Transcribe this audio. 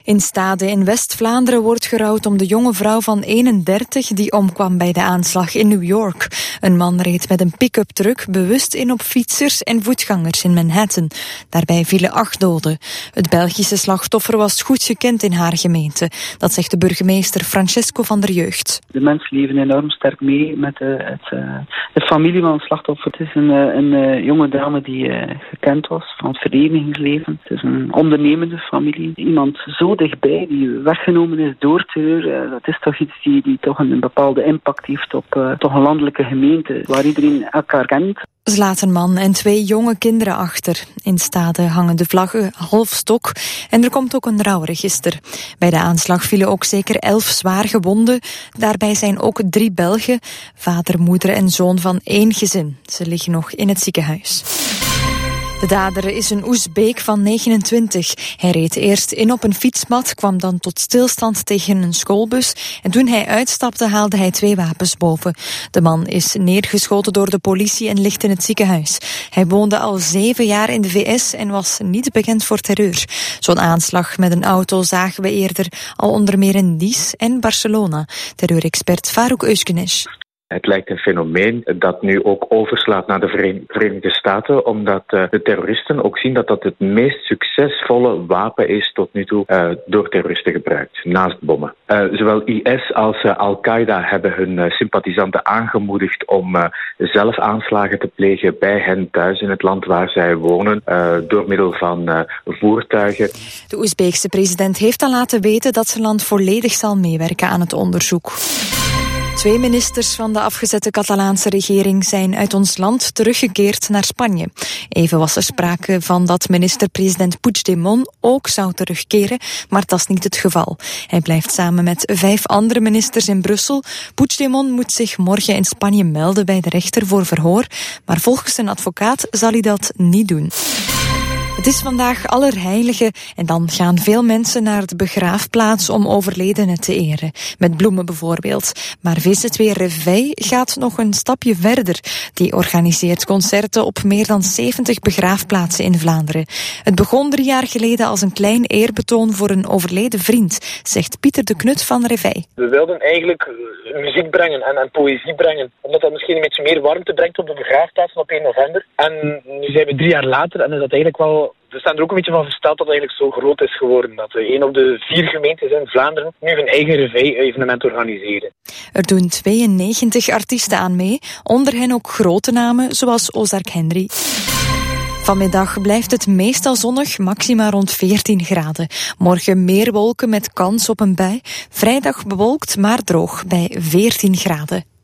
In Stade in West-Vlaanderen wordt gerouwd om de jonge vrouw van 31 die omkwam bij de aanslag in New York. Een man reed met een pick-up truck bewust in op fietsers en voetgangers in Manhattan. Daarbij vielen 8 doden. Het Belgische slachtoffer was goed gekend in haar gemeente. Dat zegt de burgemeester Francesco van der Jeugd. De mensen leven enorm sterk mee met de familie van het slachtoffer. Het is een jonge dame die gekend was van het verenigingsleven. Het is een ondernemende familie. Iemand zo dichtbij, die weggenomen is door terreur. Dat is toch iets die toch een bepaalde impact heeft op toch een landelijke gemeente, waar iedereen elkaar kent. Ze laat een man en 2 jonge kinderen achter. In Stade hangen de vlaggen half stok en er komt ook een rouwregister. Bij de aanslag vielen ook zeker 11 zwaar gewonden. Daarbij zijn ook 3 Belgen, vader, moeder en zoon van 1 gezin. Ze liggen nog in het ziekenhuis. De dader is een Oezbeek van 29. Hij reed eerst in op een fietsmat, kwam dan tot stilstand tegen een schoolbus en toen hij uitstapte haalde hij 2 wapens boven. De man is neergeschoten door de politie en ligt in het ziekenhuis. Hij woonde al 7 jaar in de VS en was niet bekend voor terreur. Zo'n aanslag met een auto zagen we eerder al onder meer in Nice en Barcelona. Terreurexpert Farouk Euskenes. Het lijkt een fenomeen dat nu ook overslaat naar de Verenigde Staten, omdat de terroristen ook zien dat dat het meest succesvolle wapen is tot nu toe door terroristen gebruikt, naast bommen. Zowel IS als Al-Qaeda hebben hun sympathisanten aangemoedigd om zelf aanslagen te plegen bij hen thuis in het land waar zij wonen, door middel van voertuigen. De Oezbeekse president heeft al laten weten dat zijn land volledig zal meewerken aan het onderzoek. 2 ministers van de afgezette Catalaanse regering zijn uit ons land teruggekeerd naar Spanje. Even was er sprake van dat minister-president Puigdemont ook zou terugkeren, maar dat is niet het geval. Hij blijft samen met 5 andere ministers in Brussel. Puigdemont moet zich morgen in Spanje melden bij de rechter voor verhoor, maar volgens zijn advocaat zal hij dat niet doen. Het is vandaag Allerheiligen en dan gaan veel mensen naar de begraafplaats om overledenen te eren. Met bloemen bijvoorbeeld. Maar VZW Reveil gaat nog een stapje verder. Die organiseert concerten op meer dan 70 begraafplaatsen in Vlaanderen. Het begon 3 jaar geleden als een klein eerbetoon voor een overleden vriend, zegt Pieter de Knut van Reveil. We wilden eigenlijk muziek brengen en poëzie brengen, omdat dat misschien een beetje meer warmte brengt op de begraafplaatsen op 1 november. En nu zijn we 3 jaar later en is dat eigenlijk wel... We staan er ook een beetje van versteld dat het eigenlijk zo groot is geworden. Dat 1 op de 4 gemeentes in Vlaanderen nu een eigen Reveil-evenement organiseren. Er doen 92 artiesten aan mee, onder hen ook grote namen zoals Ozark Henry. Vanmiddag blijft het meestal zonnig, maxima rond 14 graden. Morgen meer wolken met kans op een bui. Vrijdag bewolkt, maar droog bij 14 graden.